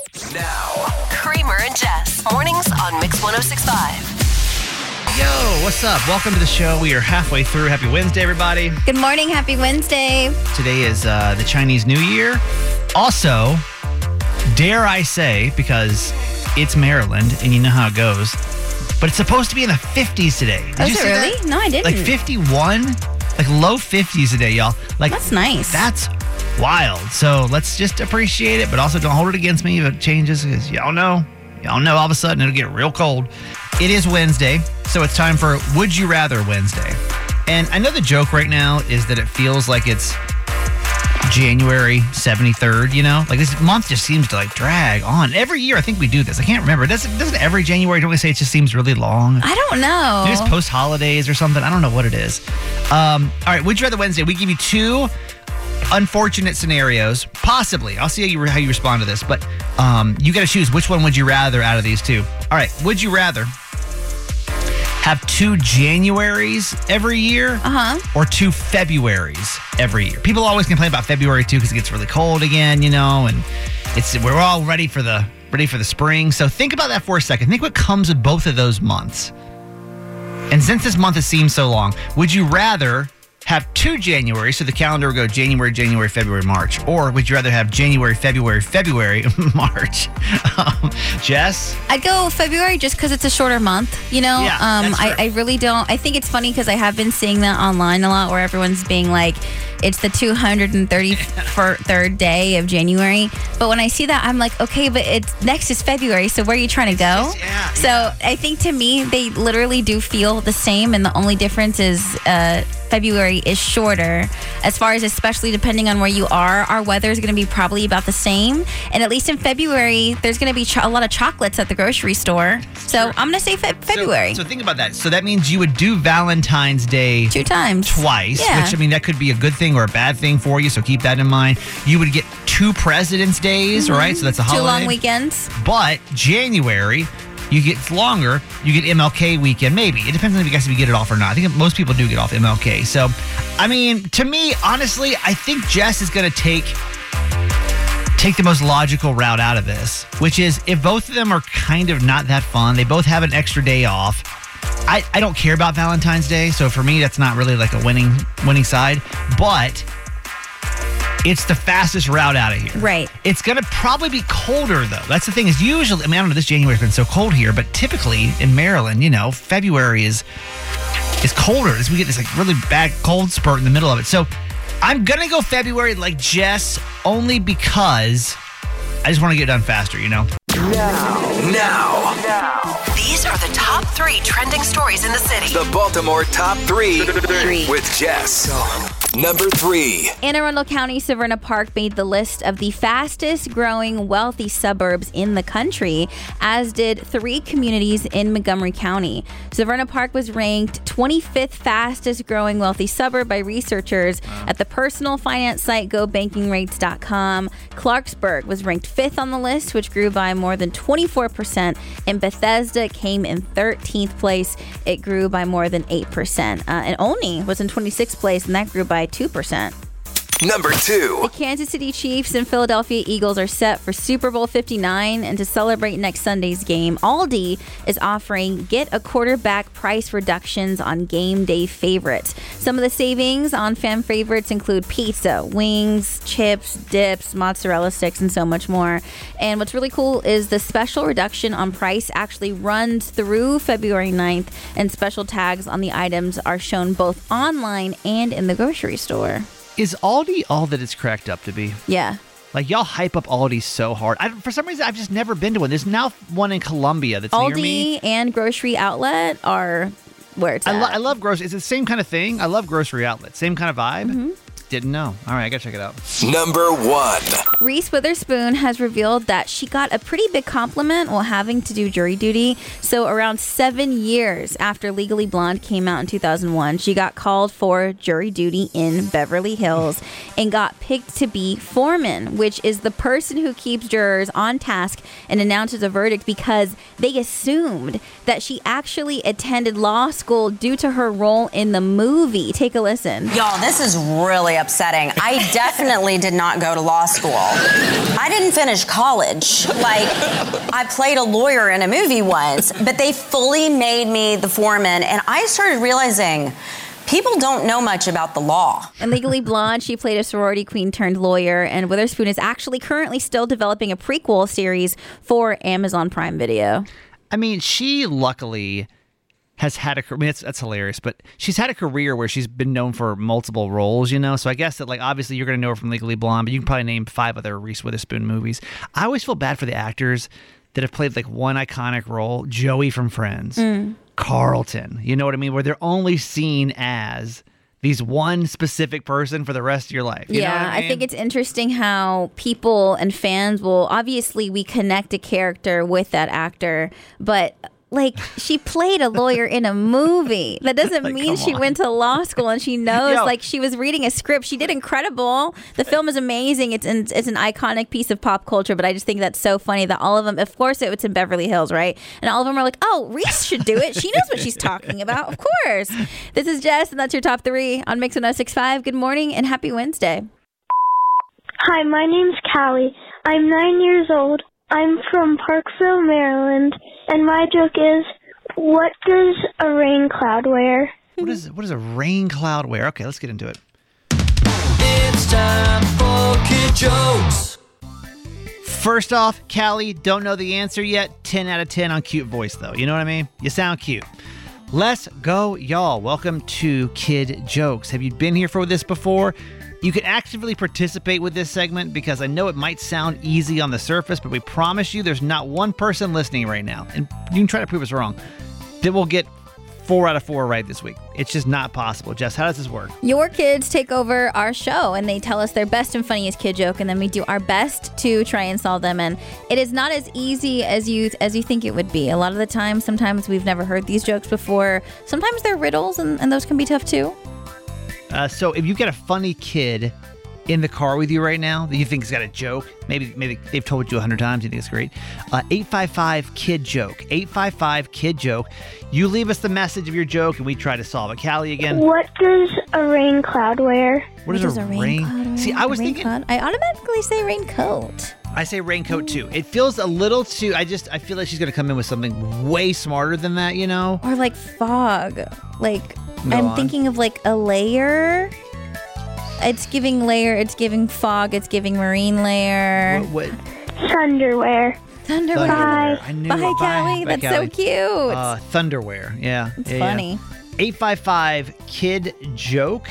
Now, Kramer and Jess. Mornings on Mix 106.5. Yo, what's up? Welcome to the show. We are halfway through. Happy Wednesday, everybody. Good morning. Happy Wednesday. Today is the Chinese New Year. Also, dare I say, because it's Maryland and you know how it goes, but it's supposed to be in the 50s today. Did you it see really? that? No, I didn't. Like 51, like low 50s today, y'all. Like That's nice. That's wild. So let's just appreciate it, but also don't hold it against me if it changes, because y'all know all of a sudden it'll get real cold. It is Wednesday, so it's time for Would You Rather Wednesday. And I know the joke right now is that it feels like it's January 73rd, you know? Like this month just seems to like drag on. Every year I think we do this. I can't remember. Doesn't every January, don't we say it just seems really long? I don't know. Maybe it's post-holidays or something. I don't know what it is. All right, Would You Rather Wednesday. We give you two unfortunate scenarios, possibly. I'll see how you respond to this, but you got to choose which one would you rather out of these two. All right, would you rather have 2 Januaries every year or 2 Februaries every year? People always complain about February too because it gets really cold again, you know, and we're all ready for the spring. So think about that for a second. Think what comes with both of those months. And since this month has seemed so long, would you rather have 2 January, so the calendar would go January, February, March? Or would you rather have January, February, March? Jess? I'd go February just because it's a shorter month, you know? Yeah, that's true. I really don't. I think it's funny because I have been seeing that online a lot where everyone's being like, it's the 233rd day of January. But when I see that, I'm like, okay, but next is February, so where are you trying to go? So I think to me, they literally do feel the same, and the only difference is February is shorter. As far as especially depending on where you are, our weather is going to be probably about the same. And at least in February, there's going to be a lot of chocolates at the grocery store. So I'm going to say February. So think about that. So that means you would do Valentine's Day 2 times. Twice, Yeah. which, I mean, that could be a good thing or a bad thing for you, so keep that in mind. You would get 2 President's Days, all right? So that's a 2 holiday. long weekends. But January, you get longer. You get MLK weekend, maybe. It depends on if you guys get it off or not. I think most people do get off MLK. So, I mean, to me, honestly, I think Jess is going to take the most logical route out of this, which is if both of them are kind of not that fun, they both have an extra day off. I don't care about Valentine's Day, so for me, that's not really like a winning side. But it's the fastest route out of here. Right. It's going to probably be colder, though. That's the thing is usually, I mean, I don't know, this January's been so cold here, but typically in Maryland, you know, February is colder. We get this like really bad cold spurt in the middle of it. So I'm going to go February like Jess, only because I just want to get it done faster, you know? Now. These are the top 3 trending stories in the city. The Baltimore Top 3 with Jess. Number 3. Anne Arundel County, Severna Park made the list of the fastest growing wealthy suburbs in the country, as did 3 communities in Montgomery County. Severna Park was ranked 25th fastest growing wealthy suburb by researchers at the personal finance site GoBankingRates.com. Clarksburg was ranked 5th on the list, which grew by more than 24%, and Bethesda came in 13th place. It grew by more than 8%. And Olney was in 26th place, and that grew by 2%. Number 2. The Kansas City Chiefs and Philadelphia Eagles are set for Super Bowl 59, and to celebrate next Sunday's game, Aldi is offering get a quarterback price reductions on game day favorites. Some of the savings on fan favorites include pizza, wings, chips, dips, mozzarella sticks, and so much more. And what's really cool is the special reduction on price actually runs through February 9th, and special tags on the items are shown both online and in the grocery store. Is Aldi all that it's cracked up to be? Yeah. Like, y'all hype up Aldi so hard. For some reason, I've just never been to one. There's now one in Columbia that's near me. Aldi and Grocery Outlet are where it's at. I love grocery. It's the same kind of thing. I love Grocery Outlet. Same kind of vibe. Didn't know. All right, I gotta check it out. Number 1. Reese Witherspoon has revealed that she got a pretty big compliment while having to do jury duty. So around 7 years after Legally Blonde came out in 2001, she got called for jury duty in Beverly Hills and got picked to be foreman, which is the person who keeps jurors on task and announces a verdict, because they assumed that she actually attended law school due to her role in the movie. Take a listen. Y'all, this is really upsetting. I definitely did not go to law school. I didn't finish college. Like, I played a lawyer in a movie once, but they fully made me the foreman, and I started realizing people don't know much about the law. In Legally Blonde, she played a sorority queen turned lawyer, and Witherspoon is actually currently still developing a prequel series for Amazon Prime Video. I mean, she luckily has had a career. I mean, that's hilarious, but she's had a career where she's been known for multiple roles, you know? So I guess that, like, obviously you're going to know her from Legally Blonde, but you can probably name 5 other Reese Witherspoon movies. I always feel bad for the actors that have played, like, one iconic role. Joey from Friends. Carlton. You know what I mean? Where they're only seen as these one specific person for the rest of your life. You know what I mean? I think it's interesting how people and fans will, obviously we connect a character with that actor, but like, she played a lawyer in a movie. That doesn't Like, mean come she on. went to law school and she knows. Yo. Like, she was reading a script. She did incredible. The film is amazing. It's an iconic piece of pop culture. But I just think that's so funny that all of them, of course, it's in Beverly Hills, right? And all of them are like, oh, Reese should do it. She knows what she's talking about. Of course. This is Jess, and that's your top 3 on Mix 1065. Good morning and happy Wednesday. Hi, my name's Callie. I'm 9 years old. I'm from Parkville, Maryland, and my joke is, what does a rain cloud wear? What is a rain cloud wear? Okay, let's get into it. It's time for kid jokes. First off, Callie, don't know the answer yet. 10 out of 10 on cute voice, though. You know what I mean? You sound cute. Let's go, y'all. Welcome to Kid Jokes. Have you been here for this before? You can actively participate with this segment because I know it might sound easy on the surface, but we promise you there's not one person listening right now, and you can try to prove us wrong, that will get 4 out of 4 right this week. It's just not possible. Jess, how does this work? Your kids take over our show and they tell us their best and funniest kid joke, and then we do our best to try and solve them. And it is not as easy as you think it would be. A lot of the time, sometimes we've never heard these jokes before. Sometimes they're riddles, and those can be tough too. So if you've got a funny kid in the car with you right now that you think has got a joke, maybe they've told you 100 times, you think it's great, 855-KID-JOKE, 855-KID-JOKE. You leave us the message of your joke and we try to solve it. Callie, again. What does a rain cloud wear? What is a rain? cloud wear? See, I was thinking, Cloud? I automatically say raincoat. I say raincoat too. It feels a little too, I feel like she's going to come in with something way smarter than that, you know? Or like fog. Like, Go I'm on. thinking of like a layer. It's giving layer, it's giving fog, it's giving marine layer. What? Thunderwear. Thunderwear. Thunderwear. I knew Bye, it. Callie. Bye, That's Callie. so cute. Thunderwear. Yeah. It's yeah, funny. 855-KID-JOKE.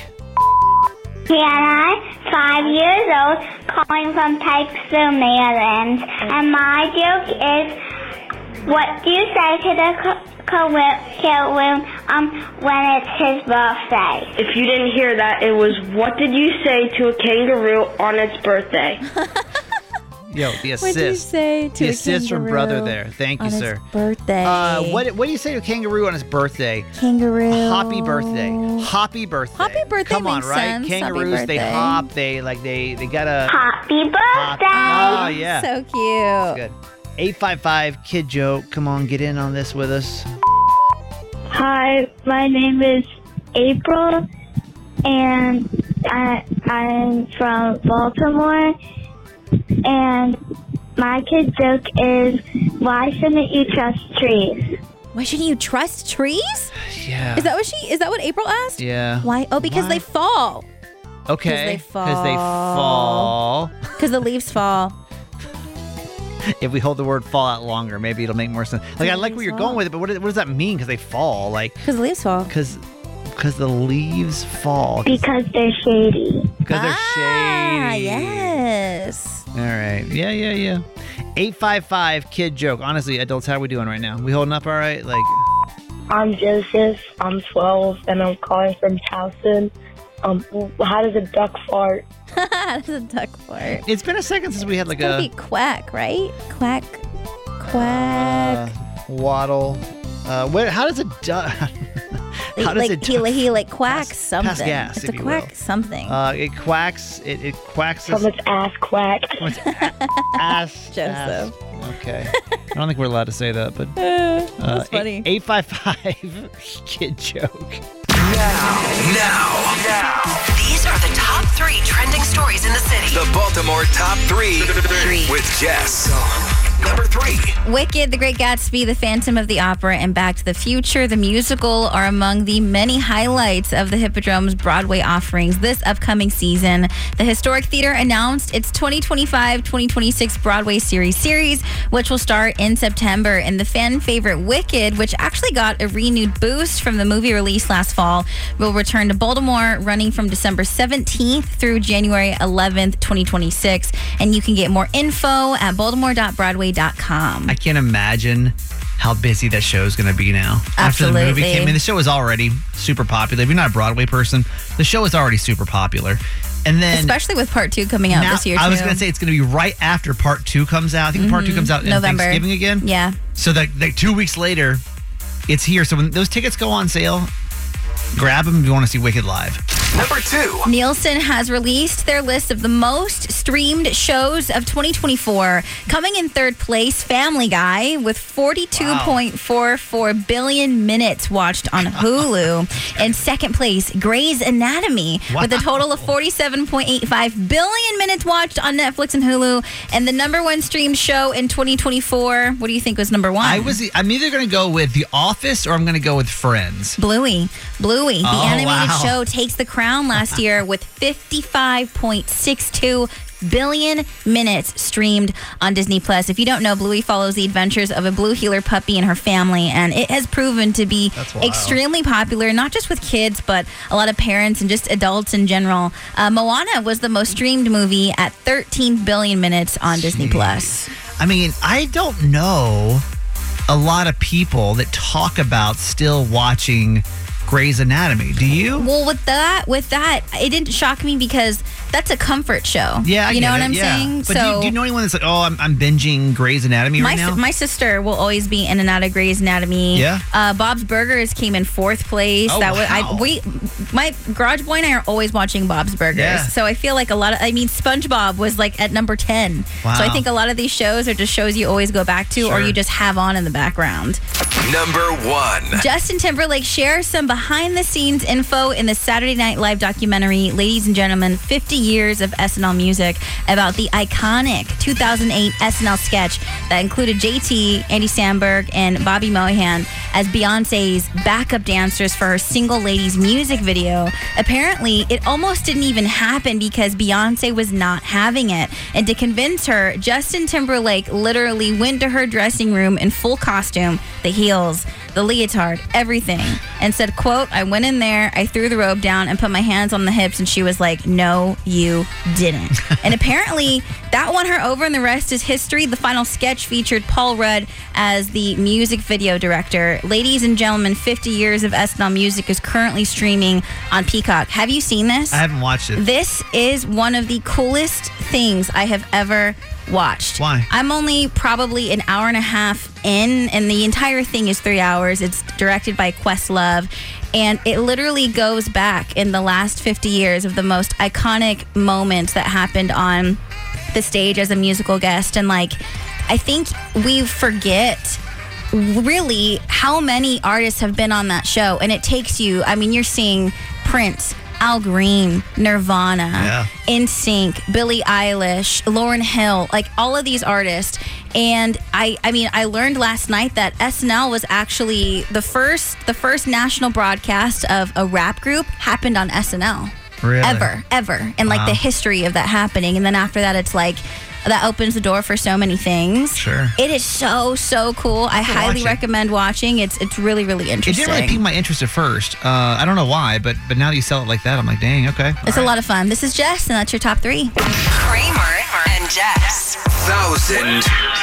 Hannah, 5 years old, calling from Pikesville, Maryland. And my joke is, what do you say to the kid when it's his birthday? If you didn't hear that, it was, what did you say to a kangaroo on its birthday? Yo, the assist. What did you say to the a assist from kangaroo brother there. Thank you, on sir. his birthday? What do you say to a kangaroo on his birthday? Kangaroo. Happy birthday. Happy birthday. Happy birthday Come on, makes right? sense. Happy Kangaroos, they birthday. hop, they got a Happy birthday! Oh, yeah. So cute. Good. 855-KID-JOKE. Come on, get in on this with us. Hi, my name is April, and I'm from Baltimore. And my kid joke is, why shouldn't you trust trees? Why shouldn't you trust trees? Yeah. Is that what April asked? Yeah. Why? Oh, because Why? they fall. Okay. Because they fall. Because the leaves fall. If we hold the word fall out longer, maybe it'll make more sense. Like, I like where you're going with it, but what does that mean? Because they fall? Like, Because the leaves fall. because the leaves fall. Because they're shady. Because they're shady. Yes. All right. Yeah. 855-KID-JOKE. Honestly, adults, how are we doing right now? We holding up all right? Like, I'm Joseph, I'm 12, and I'm calling from Towson. How does a duck fart? That's a duck fart. it's been a second since we had like It's gonna a be quack, right? Quack. Quack. waddle. How does a duck? How does it he like quacks something. pass gas, it's if a you quack will. something. It quacks. It quacks. From its ass quack. Ass. Joseph. Okay. I don't think we're allowed to say that, but That's funny. 855-KID-JOKE. These are the top 3 trending stories in the city. The Baltimore Top 3 with Jess. Number 3. Wicked, The Great Gatsby, The Phantom of the Opera, and Back to the Future, the musical, are among the many highlights of the Hippodrome's Broadway offerings this upcoming season. The Historic Theater announced its 2025-2026 Broadway series, which will start in September. And the fan favorite Wicked, which actually got a renewed boost from the movie release last fall, will return to Baltimore, running from December 17th through January 11th, 2026. And you can get more info at baltimore.broadway.com. I can't imagine how busy that show is going to be now. Absolutely. After the movie came in, the show is already super popular. If you're not a Broadway person, the show is already super popular. And then, especially with part 2 coming out this year, too. I was going to say it's going to be right after part 2 comes out. I think part 2 comes out in November. Thanksgiving again. Yeah. So that 2 weeks later, it's here. So when those tickets go on sale, grab them if you want to see Wicked live. Number 2. Nielsen has released their list of the most streamed shows of 2024. Coming in third place, Family Guy, with 42.44 billion minutes watched on Hulu. In second place, Grey's Anatomy, with a total of 47.85 billion minutes watched on Netflix and Hulu. And the number 1 streamed show in 2024, what do you think was number 1? I'm either going to go with The Office or I'm going to go with Friends. Bluey, the animated show, takes the crown last year with 55.62 billion minutes streamed on Disney Plus. If you don't know, Bluey follows the adventures of a blue heeler puppy and her family, and it has proven to be extremely popular, not just with kids, but a lot of parents and just adults in general. Moana was the most streamed movie at 13 billion minutes on Disney Plus. I mean, I don't know a lot of people that talk about still watching Grey's Anatomy. Do you? Well, with that, it didn't shock me because that's a comfort show. Yeah, you know what I'm saying? But do you know anyone that's like, oh, I'm binging Grey's Anatomy right now? My sister will always be in and out of Grey's Anatomy. Yeah. Bob's Burgers came in 4th place. Oh, wow. My garage boy and I are always watching Bob's Burgers. Yeah. So I feel like SpongeBob was like at number 10. Wow. So I think a lot of these shows are just shows you always go back to, or you just have on in the background. Number 1. Justin Timberlake shares some behind-the-scenes info in the Saturday Night Live documentary, Ladies and Gentlemen, 50 Years of SNL Music, about the iconic 2008 SNL sketch that included JT, Andy Samberg, and Bobby Moynihan as Beyonce's backup dancers for her Single Ladies music video. Apparently, it almost didn't even happen because Beyonce was not having it. And to convince her, Justin Timberlake literally went to her dressing room in full costume, the heels, the leotard, everything, and said, quote, I went in there, I threw the robe down and put my hands on the hips, and she was like, no, you didn't. And apparently that won her over, and the rest is history. The final sketch featured Paul Rudd as the music video director. Ladies and Gentlemen, 50 Years of SNL Music is currently streaming on Peacock. Have you seen this? I haven't watched it. This is one of the coolest things I have ever watched. Why? I'm only probably an hour and a half in, and the entire thing is 3 hours. It's directed by Questlove, and it literally goes back in the last 50 years of the most iconic moments that happened on the stage as a musical guest. And I think we forget really how many artists have been on that show, and it takes you, you're seeing Prince, Al Green, Nirvana, NSYNC, Billie Eilish, Lauryn Hill, all of these artists. And I learned last night that SNL was actually the first national broadcast of a rap group happened on SNL. Really? Ever. And the history of that happening. And then after that, it's that opens the door for so many things. Sure. It is so cool. I highly recommend watching. It's really, really interesting. It didn't really pique my interest at first. I don't know why, but now that you sell it like that, I'm like, dang, okay. It's a lot of fun. This is Jess, and that's your top 3. Kramer and Jess. $1,000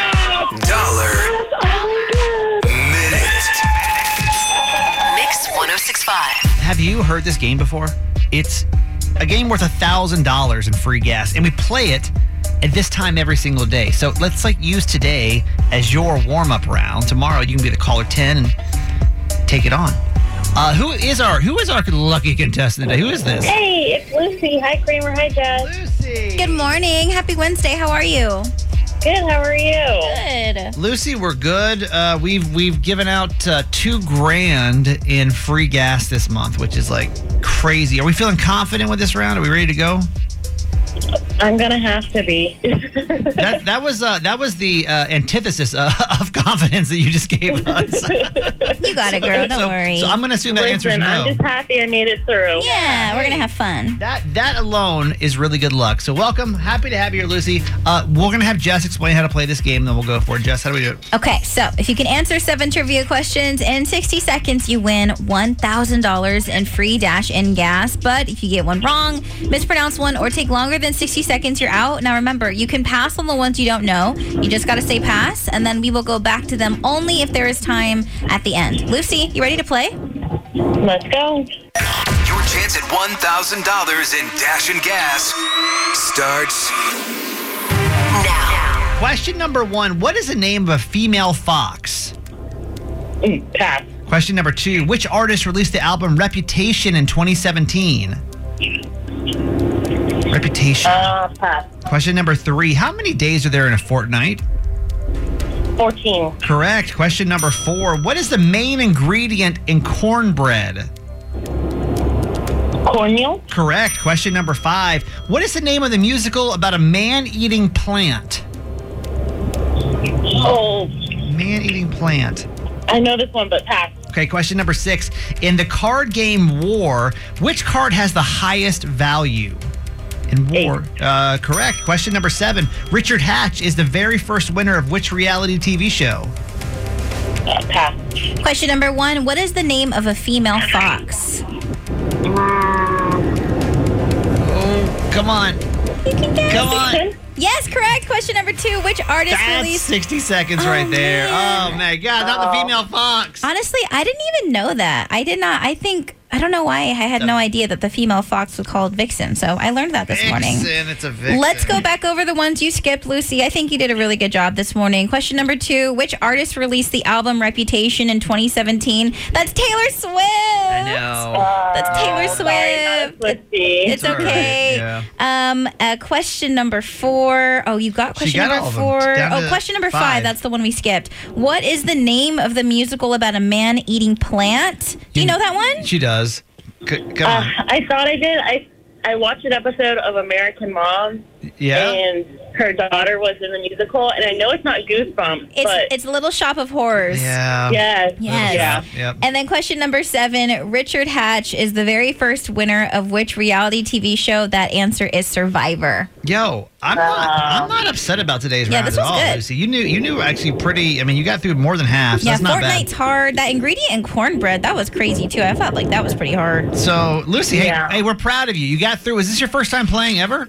minute. Mix 1065. Have you heard this game before? It's a game worth $1,000 in free gas, and we play it at this time every single day. So let's use today as your warm-up round. Tomorrow you can be the caller 10 and take it on. Who is our lucky contestant today? Who is this? Hey, it's Lucy. Hi, Kramer. Hi, Jess. Lucy. Good morning. Happy Wednesday. How are you? Good. How are you? Good. Lucy, we're good. We've given out $2,000 in free gas this month, which is like crazy. Are we feeling confident with this round? Are we ready to go? I'm gonna have to be. That was the antithesis of confidence that you just gave us. You got it, girl. Don't worry. So I'm going to assume that answer is no. I'm just happy I made it through. Yeah, we're going to have fun. That alone is really good luck. So welcome. Happy to have you here, Lucy. We're going to have Jess explain how to play this game, then we'll go for it. Jess, how do we do it? Okay, so if you can answer 7 trivia questions in 60 seconds, you win $1,000 in free Dash-In gas. But if you get one wrong, mispronounce one, or take longer than 60 seconds, you're out. Now remember, you can pass on the ones you don't know. You just got to say pass, and then we will go back to them only if there is time at the end. Lucy, you ready to play? Let's go. Your chance at $1,000 in Dash-In gas starts Now. Question number 1. What is the name of a female fox? Pass. Question number 2. Which artist released the album Reputation in 2017? Reputation. Pass. Question number 3. How many days are there in a fortnight? 14. Correct. Question number 4. What is the main ingredient in cornbread? Cornmeal. Correct. Question number 5. What is the name of the musical about a man-eating plant? Oh, Man-eating plant. I know this one, but pass. Okay, question number 6. In the card game War, which card has the highest value? In War. Correct. Question number 7. Richard Hatch is the very first winner of which reality TV show? Pass. Question number 1. What is the name of a female fox? Oh, come on. You can guess. Come on. Yes, correct. Question number 2. Which artist That's released... 60 seconds right there. man. Oh, my God. Not the female fox. Honestly, I didn't even know that. I did not. I don't know why I had no idea that the female fox was called Vixen. So I learned that this morning. Vixen, it's a vixen. Let's go back over the ones you skipped, Lucy. I think you did a really good job this morning. Question number 2. Which artist released the album Reputation in 2017? That's Taylor Swift. I know. That's Taylor Swift. It's okay. Right, yeah. Question number 4. Oh, you got question got number all of them. 4. Down Oh, to question number 5. 5. That's the one we skipped. What is the name of the musical about a man eating plant? Do you know that one? She does. Come on. I thought I did. I watched an episode of American Mom, Yeah. and her daughter was in the musical, and I know it's not Goosebumps, but It's Little Shop of Horrors. Yeah. yes, Yes. yeah. Yep. And then question number 7, Richard Hatch is the very first winner of which reality TV show? That answer is Survivor. Yo, I'm not upset about today's Yeah, round this at was all, good. Lucy. You knew actually pretty. I mean, you got through more than half. So Yeah, that's not Fortnite's bad. hard. That ingredient in cornbread, that was crazy too. I felt like that was pretty hard. So, Lucy, Yeah. hey, we're proud of you. You got through. Is this your first time playing ever?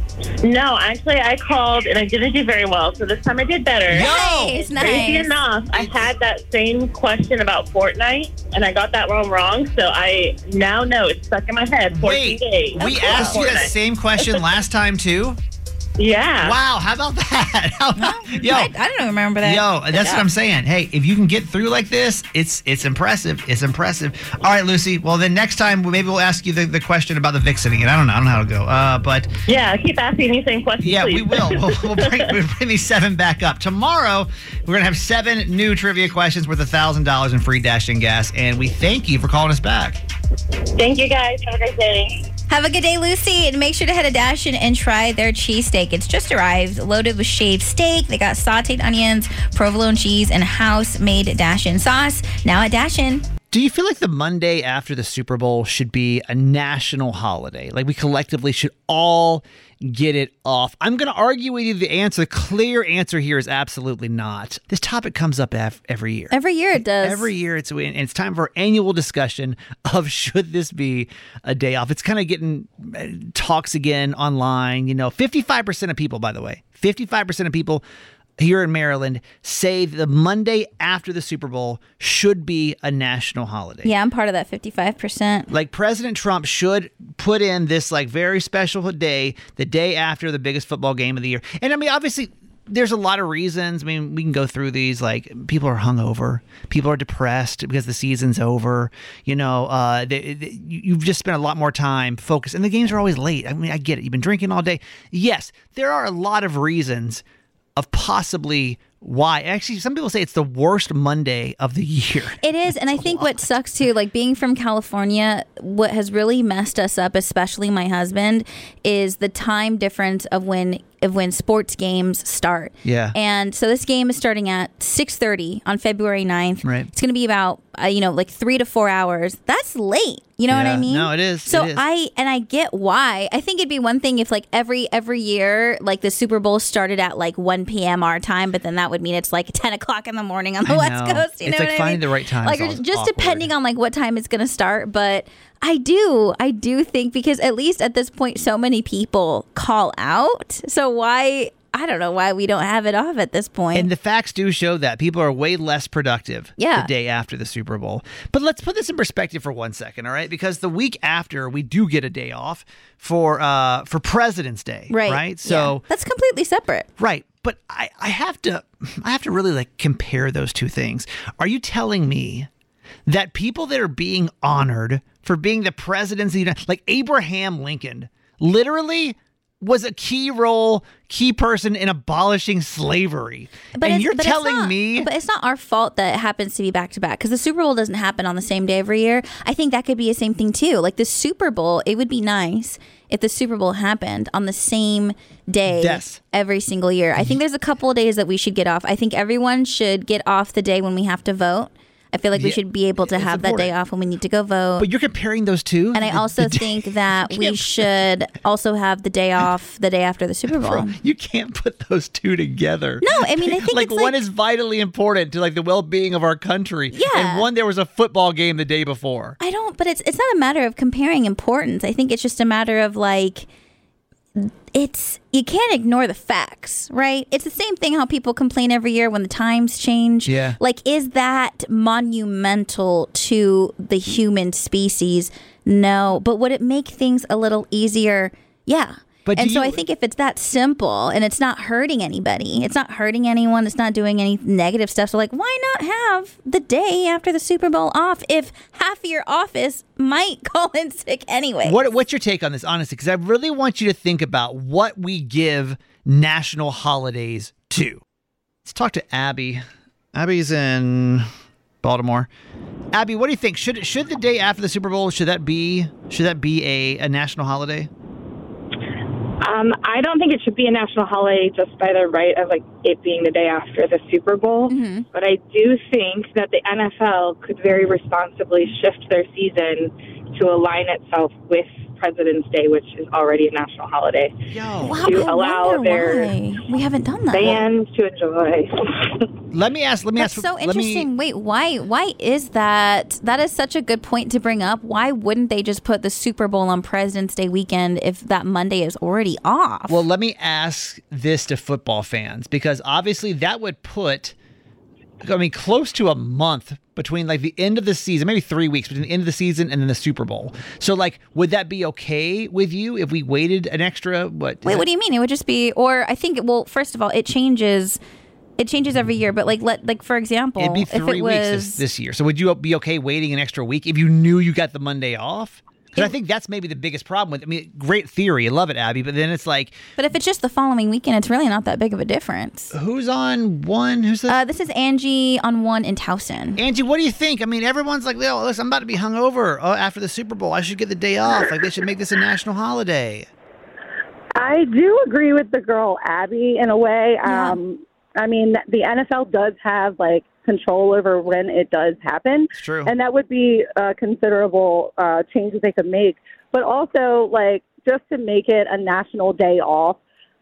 No, actually, I called, and I didn't do very well, so this time I did better. Nice, Crazy nice. enough, I had that same question about Fortnite, and I got that one wrong, so I now know it's stuck in my head. 14 days. we asked you that Fortnite. same question last time too. Yeah. Wow, how about that? Yo, I don't remember that. Yo, Good that's job. what I'm saying. Hey, if you can get through like this, it's impressive. It's impressive. All right, Lucy. Well, then next time maybe we'll ask you the question about the vixen again. I don't know how to go. But Yeah, keep asking me the same questions, yeah, please. we will. We'll bring these 7 back up tomorrow. We're gonna have 7 new trivia questions worth $1,000 in free Dash-In gas, and we thank you for calling us back. Thank you, guys. Have a great day. Have a good day, Lucy, and make sure to head to Dash-In and try their cheesesteak. It's just arrived, loaded with shaved steak. They got sauteed onions, provolone cheese, and house-made Dash-In sauce. Now at Dash-In. Do you feel like the Monday after the Super Bowl should be a national holiday? Like we collectively should all get it off? I'm going to argue with you the clear answer here is absolutely not. This topic comes up every year. Every year it does. Every year it's time for our annual discussion of should this be a day off. It's kind of getting talks again online. 55% of people, by the way, 55% of people here in Maryland say the Monday after the Super Bowl should be a national holiday. Yeah, I'm part of that 55%. Like President Trump should put in this like very special day, the day after the biggest football game of the year. And I mean, obviously there's a lot of reasons. I mean, we can go through these. Like people are hungover, people are depressed because the season's over. You've just spent a lot more time focused, and the games are always late. I mean, I get it. You've been drinking all day. Yes, there are a lot of reasons of possibly why. Actually, some people say it's the worst Monday of the year. It is. And I think what sucks too, like being from California, what has really messed us up, especially my husband, is the time difference of when sports games start. Yeah. And so this game is starting at 6:30 on February 9th. Right. It's going to be about, like 3 to 4 hours. That's late. You know what I mean? No, it is. So it is. I get why. I think it'd be one thing if like every year, like the Super Bowl started at like 1 p.m. our time, but then that would mean it's like 10 o'clock in the morning on the West Coast. You it's know like what finding I mean? the right time. Like is just awkward. depending on like what time it's going to start. But I do think, because at least at this point, so many people call out. So why? I don't know why we don't have it off at this point. And the facts do show that people are way less productive the day after the Super Bowl. But let's put this in perspective for 1 second, all right? Because the week after, we do get a day off for President's Day, right? So that's completely separate, right? But I have to really like compare those two things. Are you telling me that people that are being honored for being the presidents, like Abraham Lincoln, literally was a key person in abolishing slavery? And you're telling me... But it's not our fault that it happens to be back-to-back, because the Super Bowl doesn't happen on the same day every year. I think that could be the same thing, too. Like the Super Bowl, it would be nice if the Super Bowl happened on the same day every single year. I think there's a couple of days that we should get off. I think everyone should get off the day when we have to vote. I feel like we should be able to have that day off when we need to go vote. But you're comparing those two? And I also think that we should also have the day off the day after the Super Bowl. Bro, you can't put those two together. No, I mean, I think like it's one is vitally important to like the well-being of our country. Yeah. And one, there was a football game the day before. But it's not a matter of comparing importance. I think it's just a matter of like... you can't ignore the facts, right? It's the same thing how people complain every year when the times change. Yeah. Like, is that monumental to the human species? No. But would it make things a little easier? Yeah. So I think if it's that simple and it's not hurting anybody, it's not hurting anyone, it's not doing any negative stuff. So like, why not have the day after the Super Bowl off if half of your office might call in sick anyway? What's your take on this, honestly? Because I really want you to think about what we give national holidays to. Let's talk to Abby. Abby's in Baltimore. Abby, what do you think? Should the day after the Super Bowl, should that be a national holiday? I don't think it should be a national holiday just by the right of like it being the day after the Super Bowl. Mm-hmm. But I do think that the NFL could very responsibly shift their season to align itself with President's Day, which is already a national holiday, to allow their we haven't done that. fans to enjoy. Let me ask. That's so interesting. Wait, why is that? That is such a good point to bring up. Why wouldn't they just put the Super Bowl on President's Day weekend if that Monday is already off? Well, let me ask this to football fans, because obviously that would put, close to a month between like the end of the season, maybe 3 weeks between the end of the season and then the Super Bowl. So like, would that be okay with you if we waited an extra, what do you mean? It would just be, or I think, well, first of all, it changes every year, but like for example, it'd be 3 weeks this year. So would you be okay waiting an extra week if you knew you got the Monday off? Because I think that's maybe the biggest problem with it. I mean, great theory. I love it, Abby. But then it's like... But if it's just the following weekend, it's really not that big of a difference. Who's on one? Who's this? This is Angie on one in Towson. Angie, what do you think? I mean, everyone's like, listen, I'm about to be hungover after the Super Bowl. I should get the day off. Like, they should make this a national holiday. I do agree with the girl, Abby, in a way. Yeah. I mean, the NFL does have, like, control over when it does happen. It's true. And that would be considerable changes they could make. But also, like, just to make it a national day off,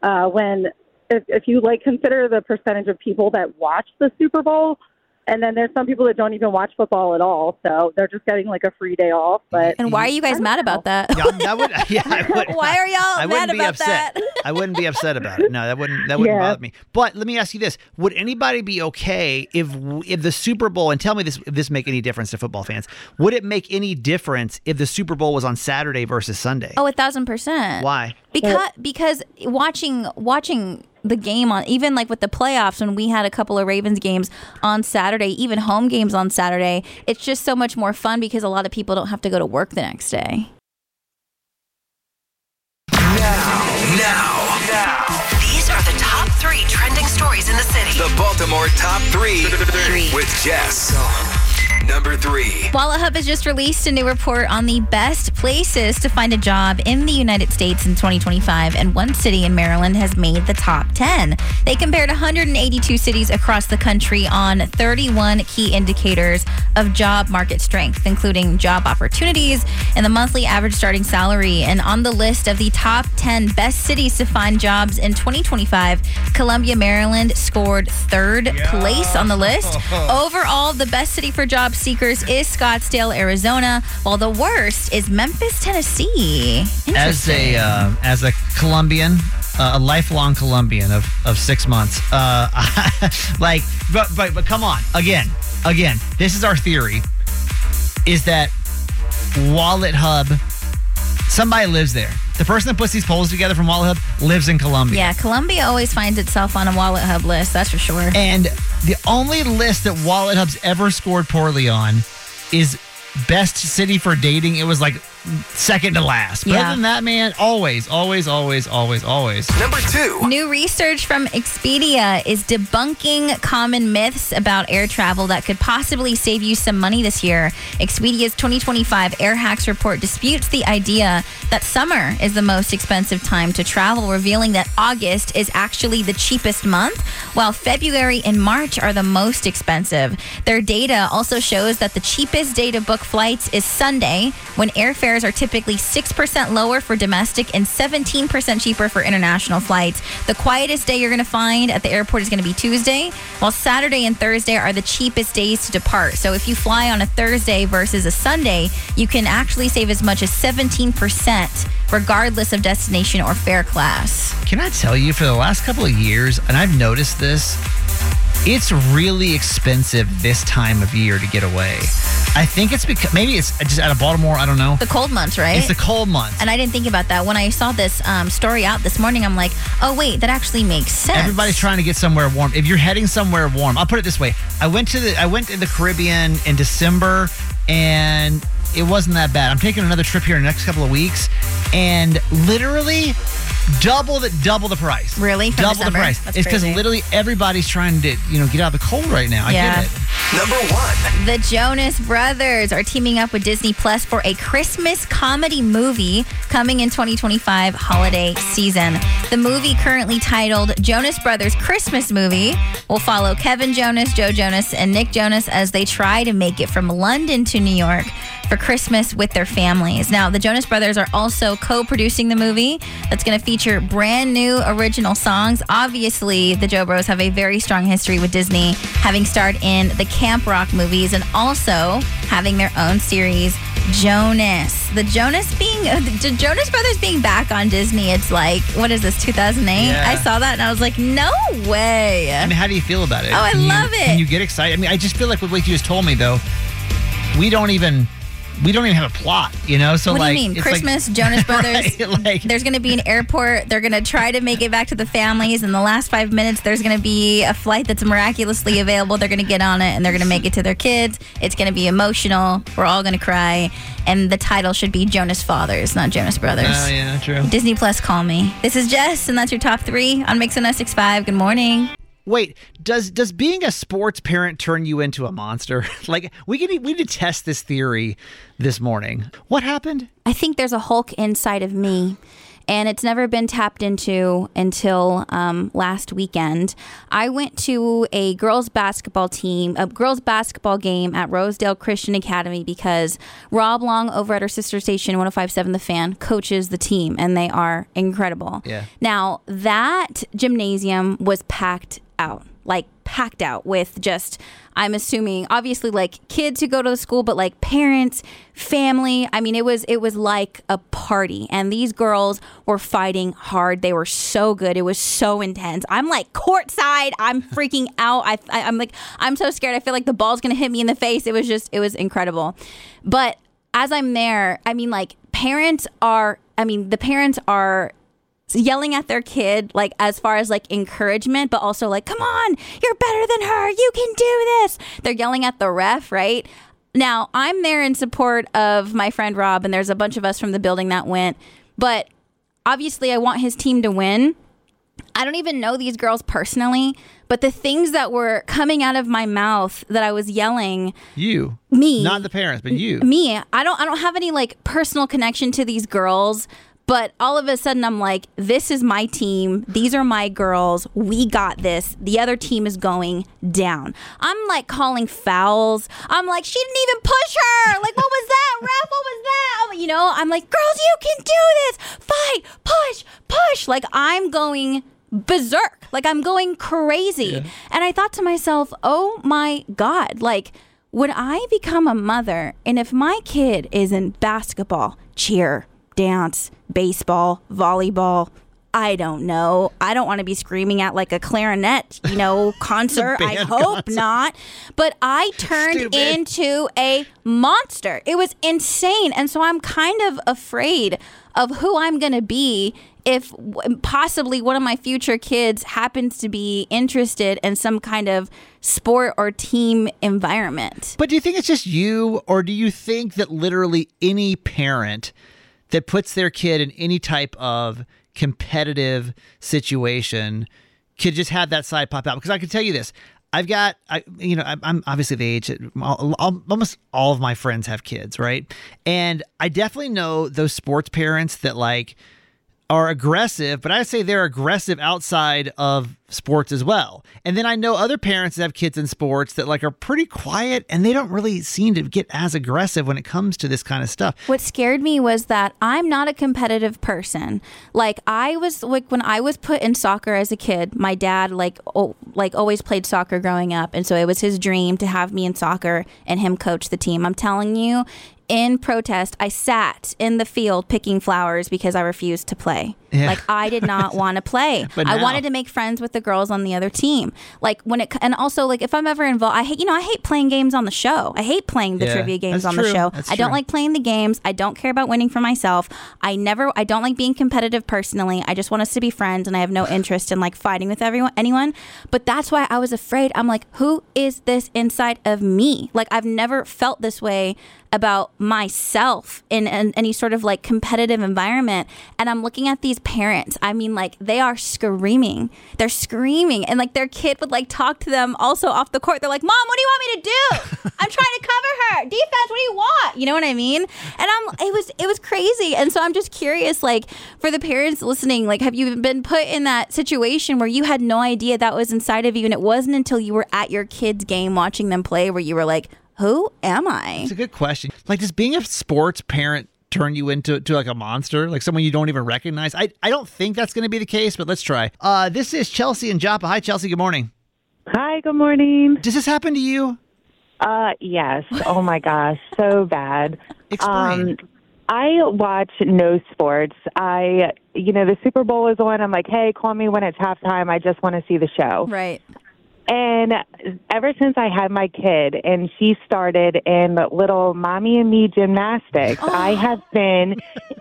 if you, like, consider the percentage of people that watch the Super Bowl, and then there's some people that don't even watch football at all, so they're just getting like a free day off. And why are you guys mad about that? I would. Why are y'all mad about that? I wouldn't be upset about it. No, that wouldn't bother me. But let me ask you this: would anybody be okay if the Super Bowl? And tell me this, if this make any difference to football fans? Would it make any difference if the Super Bowl was on Saturday versus Sunday? Oh, 1,000%. Why? Because watching the game on, even like with the playoffs, when we had a couple of Ravens games on Saturday, even home games on Saturday, it's just so much more fun because a lot of people don't have to go to work the next day. Now. These are the top 3 trending stories stories in the city. The Baltimore Top 3 with Jess. Number 3. Wallet Hub has just released a new report on the best places to find a job in the United States in 2025, and one city in Maryland has made the top 10. They compared 182 cities across the country on 31 key indicators of job market strength, including job opportunities and the monthly average starting salary. And on the list of the top 10 best cities to find jobs in 2025, Columbia, Maryland scored third place on the list. Overall, the best city for job seekers is Scottsdale, Arizona, while the worst is Memphis, Tennessee. As a Colombian, a lifelong Colombian of 6 months, but come on, again, this is our theory, is that Wallet Hub, somebody lives there. The person that puts these polls together from Wallet Hub lives in Colombia. Yeah, Colombia always finds itself on a Wallet Hub list, that's for sure. And the only list that Wallet Hub's ever scored poorly on is best city for dating. It was like second to last. But other than that, man, always. Number 2. New research from Expedia is debunking common myths about air travel that could possibly save you some money this year. Expedia's 2025 Air Hacks report disputes the idea that summer is the most expensive time to travel, revealing that August is actually the cheapest month, while February and March are the most expensive. Their data also shows that the cheapest day to book flights is Sunday, when airfares are typically 6% lower for domestic and 17% cheaper for international flights. The quietest day you're going to find at the airport is going to be Tuesday, while Saturday and Thursday are the cheapest days to depart. So if you fly on a Thursday versus a Sunday, you can actually save as much as 17% regardless of destination or fare class. Can I tell you, for the last couple of years, and I've noticed this, it's really expensive this time of year to get away. I think it's because maybe it's just out of Baltimore. I don't know. The cold months, right? It's the cold months. And I didn't think about that. When I saw this story out this morning, I'm like, oh, wait, that actually makes sense. Everybody's trying to get somewhere warm. If you're heading somewhere warm, I'll put it this way. I went to the Caribbean in December, and it wasn't that bad. I'm taking another trip here in the next couple of weeks, and literally double the price. Really? From Double December? the price. That's It's because crazy. literally everybody's trying to get out of the cold right now. I get it. Number 1. The Jonas Brothers are teaming up with Disney Plus for a Christmas comedy movie coming in 2025 holiday season. The movie, currently titled Jonas Brothers Christmas Movie, will follow Kevin Jonas, Joe Jonas, and Nick Jonas as they try to make it from London to New York for Christmas with their families. Now, the Jonas Brothers are also co-producing the movie that's going to feature brand new original songs. Obviously, the Joe Bros have a very strong history with Disney, having starred in the Camp Rock movies and also having their own series, Jonas. The Jonas Brothers being back on Disney, it's like, what is this, 2008? Yeah. I saw that and I was like, no way. I mean, how do you feel about it? Oh, I love it. Can you get excited? I mean, I just feel like with what you just told me, though, we don't even have a plot, So what like, do you mean? it's Christmas, Jonas Brothers. Right, there's going to be an airport. They're going to try to make it back to the families. In the last 5 minutes, there's going to be a flight that's miraculously available. They're going to get on it and they're going to make it to their kids. It's going to be emotional. We're all going to cry. And the title should be Jonas Fathers, not Jonas Brothers. Oh, yeah, true. Disney Plus, call me. This is Jess, and that's your top 3 on Mix 106.5. Good morning. Wait, does being a sports parent turn you into a monster? Like, we need to test this theory this morning. What happened? I think there's a Hulk inside of me, and it's never been tapped into until last weekend. I went to a girls' basketball game at Rosedale Christian Academy because Rob Long over at our sister station, 105.7 The Fan, coaches the team, and they are incredible. Yeah. Now, that gymnasium was packed out with just, I'm assuming, obviously, like, kids who go to the school, but like parents, family. I mean, it was like a party, and these girls were fighting hard. They were so good. It was so intense. I'm like courtside. I'm freaking out. I'm like, I'm so scared. I feel like the ball's gonna hit me in the face. It was incredible. But as I'm there, I mean, like, the parents are yelling at their kid, like, as far as like encouragement, but also like, come on, you're better than her, you can do this. They're yelling at the ref, right? Now, I'm there in support of my friend Rob, and there's a bunch of us from the building that went, but obviously I want his team to win. I don't even know these girls personally, but the things that were coming out of my mouth that I was yelling. You. Me. Not the parents, but you. Me. I don't have any like personal connection to these girls. But all of a sudden, I'm like, this is my team. These are my girls. We got this. The other team is going down. I'm like calling fouls. I'm like, she didn't even push her. Like, what was that? Ref, what was that? You know, I'm like, girls, you can do this. Fight, push. Like, I'm going berserk. Like, I'm going crazy. Yeah. And I thought to myself, oh my God, like, would I become a mother? And if my kid is in basketball, cheer, dance, baseball, volleyball, I don't know. I don't want to be screaming at like a clarinet, concert. I hope not. But I turned into a monster. It was insane. And so I'm kind of afraid of who I'm going to be if possibly one of my future kids happens to be interested in some kind of sport or team environment. But do you think it's just you, or do you think that literally any parent that puts their kid in any type of competitive situation could just have that side pop out? Because I can tell you this. I'm obviously the age that almost all of my friends have kids, right? And I definitely know those sports parents that like are aggressive, but I say they're aggressive outside of sports as well. And then I know other parents that have kids in sports that like are pretty quiet and they don't really seem to get as aggressive when it comes to this kind of stuff. What scared me was that I'm not a competitive person. Like I was like when I was put in soccer as a kid, my dad like always played soccer growing up, and so it was his dream to have me in soccer and him coach the team. I'm telling you, in protest, I sat in the field picking flowers because I refused to play. Yeah. Like I did not want to play. I wanted to make friends with the girls on the other team. Like and also like if I'm ever involved, I hate playing games on the show. I hate playing the trivia games on the show. I don't like playing the games. I don't care about winning for myself. I don't like being competitive personally. I just want us to be friends, and I have no interest in like fighting with anyone. But that's why I was afraid. I'm like, who is this inside of me? Like I've never felt this way about myself in any sort of like competitive environment. And I'm looking at these parents. I mean, like they are screaming. They're screaming. And like their kid would like talk to them also off the court. They're like, Mom, what do you want me to do? I'm trying to cover her. Defense, what do you want? You know what I mean? And it was crazy. And so I'm just curious, like for the parents listening, like have you been put in that situation where you had no idea that was inside of you, and it wasn't until you were at your kid's game watching them play where you were like, who am I? It's a good question. Like, does being a sports parent turn you into like a monster? Like someone you don't even recognize? I don't think that's going to be the case, but let's try. This is Chelsea and Joppa. Hi, Chelsea. Good morning. Hi, good morning. Does this happen to you? Yes. Oh, my gosh. So bad. Explain. I watch no sports. The Super Bowl is on. I'm like, hey, call me when it's halftime. I just want to see the show. Right. And ever since I had my kid and she started in little mommy and me gymnastics, I have been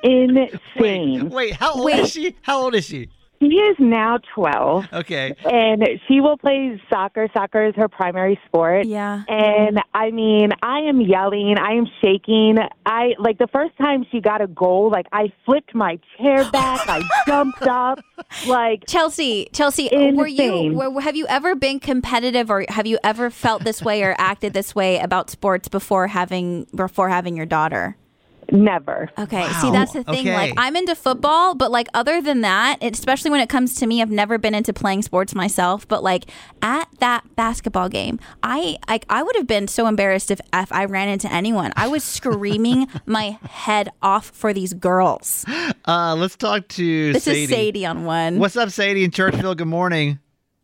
insane. Wait, how old is she? How old is she? She is now 12. Okay. And she will play soccer. Soccer is her primary sport. Yeah. And I mean, I am yelling. I am shaking. The first time she got a goal, like I flipped my chair back. I jumped up. Like Chelsea, insane. Have you ever been competitive, or have you ever felt this way or acted this way about sports before having your daughter? Never. Okay. Wow. See, that's the thing. Okay. Like, I'm into football, but like other than that, especially when it comes to me, I've never been into playing sports myself. But like at that basketball game, I would have been so embarrassed if I ran into anyone. I was screaming my head off for these girls. Let's talk to This Sadie. is Sadie on one. What's up, Sadie in Churchville? Good morning.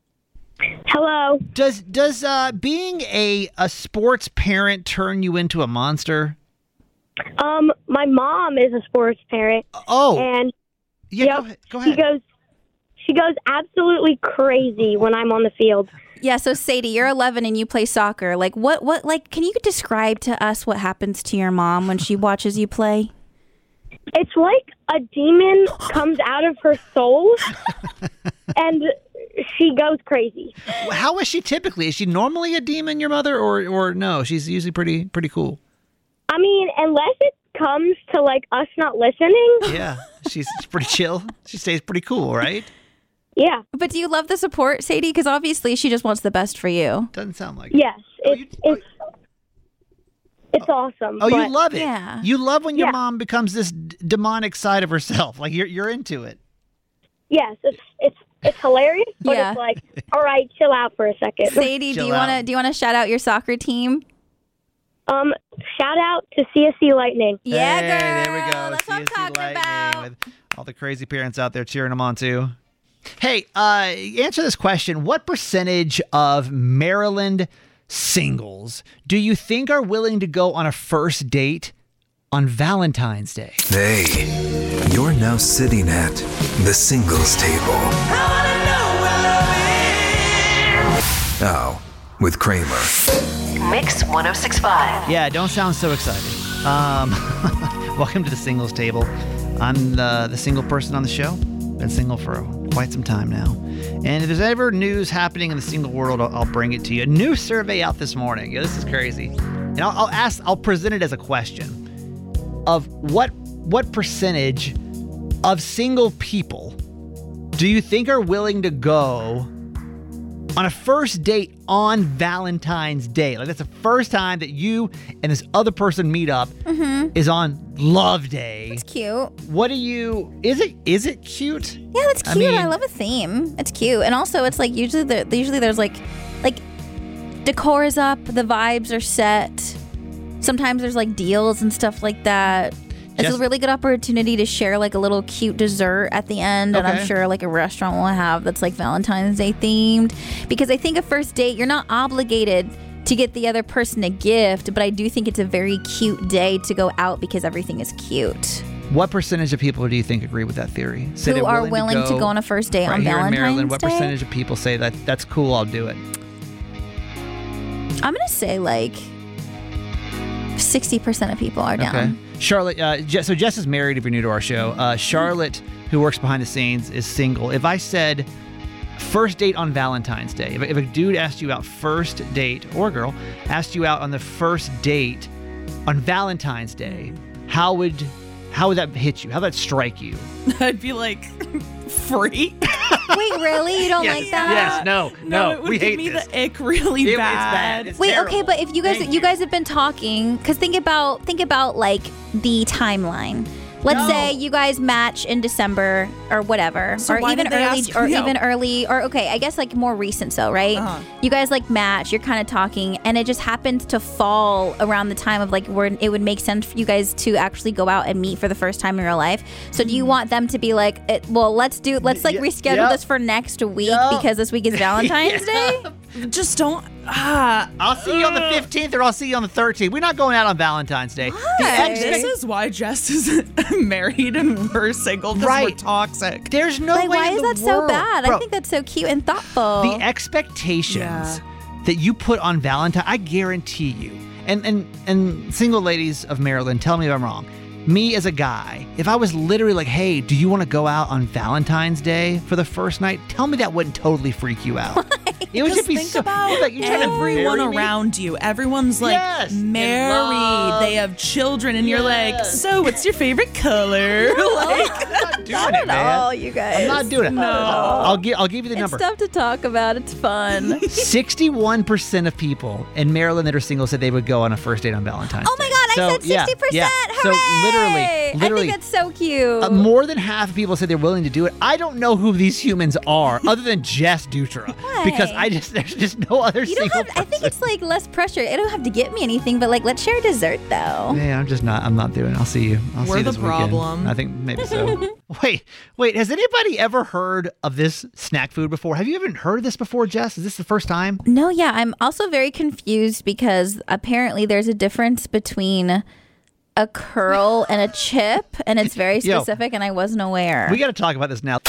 Hello. Does being a sports parent turn you into a monster? My mom is a sports parent. Oh. And yeah, go ahead. She goes absolutely crazy when I'm on the field. Yeah, so Sadie, you're 11 and you play soccer. Like what like can you describe to us what happens to your mom when she watches you play? It's like a demon comes out of her soul and she goes crazy. How is she typically? Is she normally a demon, your mother, or no? She's usually pretty cool. I mean, unless it comes to like us not listening. Yeah, she's pretty chill. She stays pretty cool, right? Yeah. But do you love the support, Sadie? Because obviously she just wants the best for you. Doesn't sound like Yes. It's awesome. Oh, you but- love it. Yeah. You love when your mom becomes this demonic side of herself. Like you're into it. Yes, it's hilarious, but Yeah. it's like, all right, chill out for a second. Sadie, do you want to shout out your soccer team? Shout out to CSC Lightning. Yeah, Hey, girl. there we go. That's what I'm CSC talking Lightning about. with all the crazy parents out there cheering them on too. Hey, answer this question. What percentage of Maryland singles do you think are willing to go on a first date on Valentine's Day? Hey, you're now sitting at the singles table. Now, with Kramer. Mix 1065. Yeah, don't sound so excited. Welcome to the singles table. I'm the single person on the show. Been single for quite some time now. And if there's ever news happening in the single world, I'll bring it to you. A new survey out this morning. Yeah, this is crazy. And I'll present it as a question of what percentage of single people do you think are willing to go on a first date on Valentine's Day? Like that's the first time that you and this other person meet up is on Love Day. It's cute. What do you? Is it cute? Yeah, that's cute. I love a theme. It's cute, and also it's like usually there's like decor is up, the vibes are set. Sometimes there's like deals and stuff like that. It's a really good opportunity to share like a little cute dessert at the end, and I'm sure like a restaurant will have that's like Valentine's Day themed. Because I think a first date, you're not obligated to get the other person a gift, but I do think it's a very cute day to go out because everything is cute. What percentage of people do you think agree with that theory? Say Who they're are willing to go on a first date right on here in Valentine's Maryland, what Day? percentage of people say that's cool, I'll do it? I'm gonna say like 60% of people are down. Okay. Charlotte, so Jess is married if you're new to our show. Charlotte, who works behind the scenes, is single. If I said first date on Valentine's Day, if a dude asked you out first date, or a girl, asked you out on the first date on Valentine's Day, how would that hit you? How would that strike you? I'd be like, free? Wait, really? You don't like that? Yes, no. It would We give hate me this. the ick really It's bad. bad. It's Wait, terrible. okay, but if you guys have been talking, because think about like the timeline. Let's say you guys match in December or whatever, So or why even did they early, ask or me out? even early, or okay, I guess like more recent, so right? You guys like match, you're kind of talking, and it just happens to fall around the time of like where it would make sense for you guys to actually go out and meet for the first time in your life. So do you want them to be like, let's reschedule this for next week because this week is Valentine's Day? Just don't. I'll see you on the 15th or I'll see you on the 13th. We're not going out on Valentine's Day. This is why Jess is married and we're single because we're toxic. There's no Like, way why in is the that so world. bad? Bro, I think that's so cute and thoughtful. the expectations that you put on Valentine, I guarantee you, and single ladies of Maryland, tell me if I'm wrong. Me as a guy, if I was literally like, hey, do you want to go out on Valentine's Day for the first night? Tell me that wouldn't totally freak you out. It would just be think so. about Like, you're trying to everyone marry me? around you. Everyone's like married. They have children, and you're like, so what's your favorite color? Like, Doing it, man. all, you guys. I'm not doing it. No. I'll give you the It's number. stuff to talk about. It's fun. 61% of people in Maryland that are single said they would go on a first date on Valentine's Oh my God, I said 60%. Yeah. So Hooray! literally, I think that's so cute. more than half of people said they're willing to do it. I don't know who these humans are, other than Jess Dutra, because there's just no other You don't single. have. I think it's like less pressure. It don't have to get me anything, but like let's share dessert though. Yeah, I'm not doing it. I'll see you. I'll see We're you the this weekend. problem. I think maybe so. Wait. Has anybody ever heard of this snack food before? Have you ever heard of this before, Jess? Is this the first time? No, yeah. I'm also very confused because apparently there's a difference between a curl and a chip, and it's very Yo. specific, and I wasn't aware. We got to talk about this now.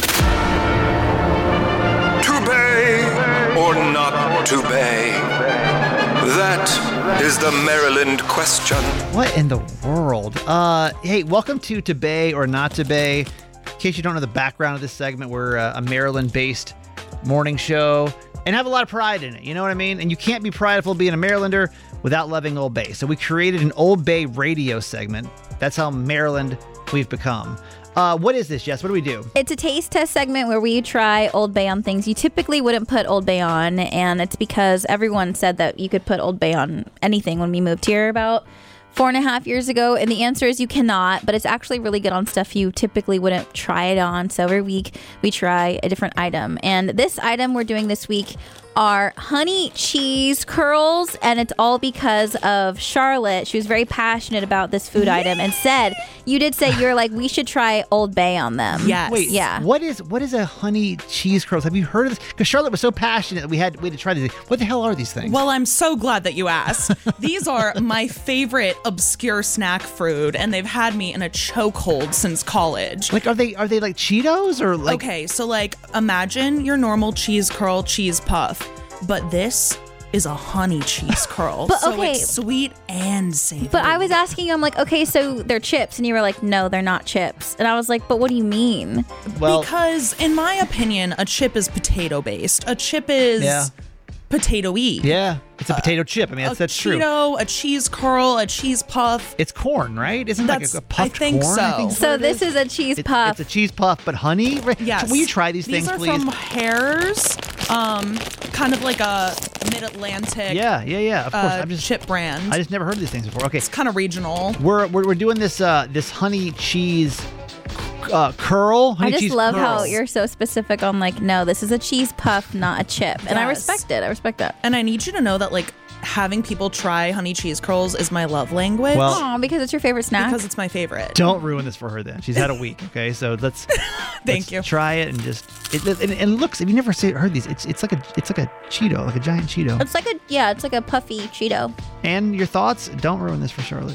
To bay or not to bay? That is the Maryland question. What in the world? Hey, welcome to Bay or Not to Bay. In case you don't know the background of this segment, we're a Maryland-based morning show and have a lot of pride in it. You know what I mean? And you can't be prideful being a Marylander without loving Old Bay. So we created an Old Bay radio segment. That's how Maryland we've become. What is this, Jess? What do we do? It's a taste test segment where we try Old Bay on things you typically wouldn't put Old Bay on, and it's because everyone said that you could put Old Bay on anything when we moved here about 4.5 years ago, and the answer is you cannot, but it's actually really good on stuff you typically wouldn't try it on. So every week we try a different item, and this item we're doing this week are honey cheese curls, and it's all because of Charlotte. She was very passionate about this food item and said, you did say you're like, we should try Old Bay on them. Yes. Wait, yeah. What is a honey cheese curls? Have you heard of this? Because Charlotte was so passionate that we had to try these. What the hell are these things? Well, I'm so glad that you asked. These are my favorite obscure snack food, and they've had me in a chokehold since college. Like, are they like Cheetos or like? Okay, so like imagine your normal cheese curl, cheese puff, but this is a honey cheese curl. But so okay. it's sweet and savory. But I was asking him, like, okay, so they're chips. And you were like, no, they're not chips. And I was like, but what do you mean? Well, because in my opinion, a chip is potato based. A chip is potato-y. Yeah, it's a potato chip. I mean, that's true. A Cheeto, a cheese curl, a cheese puff. It's corn, right? Isn't it like a puffed I think corn? so. I think So this is a cheese puff. It's a cheese puff, but honey? Yes. Will you try these things, are please? from Hare's, kind of like a mid-Atlantic. Yeah. Of course. Chip brand. I just never heard of these things before. Okay. It's kind of regional. We're doing this this honey cheese curl. Honey I just cheese love curl. how you're so specific on like, no, this is a cheese puff, not a chip. And I Yes. respect it. I respect that. And I need you to know that like having people try honey cheese curls is my love language. Well- Aw, because it's your favorite snack? Because it's my favorite. Don't ruin this for her then. She's had a week, okay? So let's Thank you. try it and just and it looks, if you never heard these, it's like a Cheeto, like a giant Cheeto. It's like a puffy Cheeto. And your thoughts? Don't ruin this for Charlotte.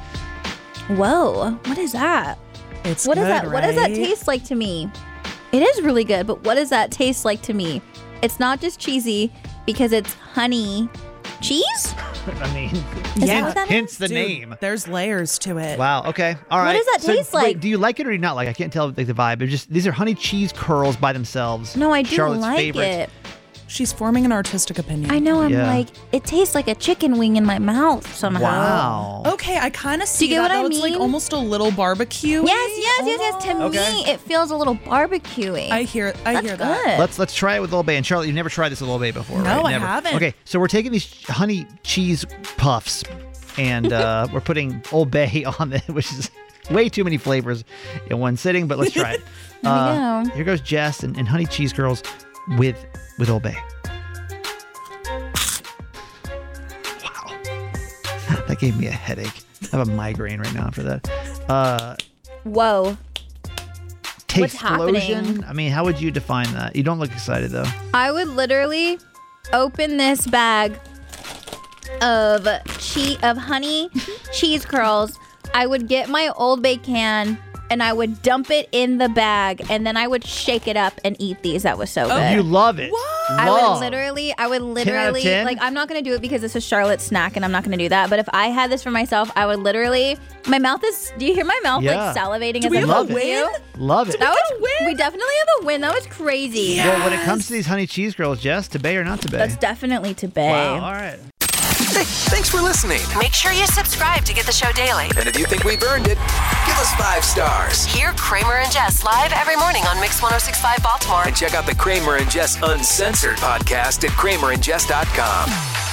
Whoa, what is that? It's What is good, that? What does that right? taste like to me? It is really good, but what does that taste like to me? It's not just cheesy because it's honey cheese? I mean, that what that hence the Dude, name. There's layers to it. Wow. Okay. All right. does that taste wait, like? do you like it or do you not like it? I can't tell like the vibe. It's just these are honey cheese curls by themselves. No, I do Charlotte's like favorite. it. She's forming an artistic opinion. I know. I'm Yeah. like, it tastes like a chicken wing in my mouth somehow. Wow. Okay, I kind of see you get that. what I though. It's like mean? almost a little barbecue. Yes. To me, it feels a little barbecuey. I hear that. Good. Let's try it with Old Bay. And Charlotte, you've never tried this with Old Bay before, No, right? I Never. haven't. Okay, so we're taking these honey cheese puffs and we're putting Old Bay on it, which is way too many flavors in one sitting, but let's try it. Here we go. Here goes Jess and honey cheese curls with Old Bay. Wow. That gave me a headache. I have a migraine right now for that. Whoa. What's Taste-plosion? happening? I mean, how would you define that? You don't look excited, though. I would literally open this bag of honey cheese curls. I would get my Old Bay can and I would dump it in the bag and then I would shake it up and eat these. That was so good. You love it. I Love. would literally, 10? like, I'm not going to do it because it's a Charlotte snack and I'm not going to do that. But if I had this for myself, I would literally, my mouth is, do you hear my mouth Yeah. like salivating Do as we I have love a win? you? Love it. That was, we definitely have a win. That was crazy. Well, when it comes to these honey cheese curls, Jess, to bay or not to bay? That's definitely to bay. Wow, all right. Hey, thanks for listening. Make sure you subscribe to get the show daily. And if you think we've earned it, give us 5 stars. Hear Kramer and Jess live every morning on Mix 106.5 Baltimore. And check out the Kramer and Jess Uncensored podcast at kramerandjess.com.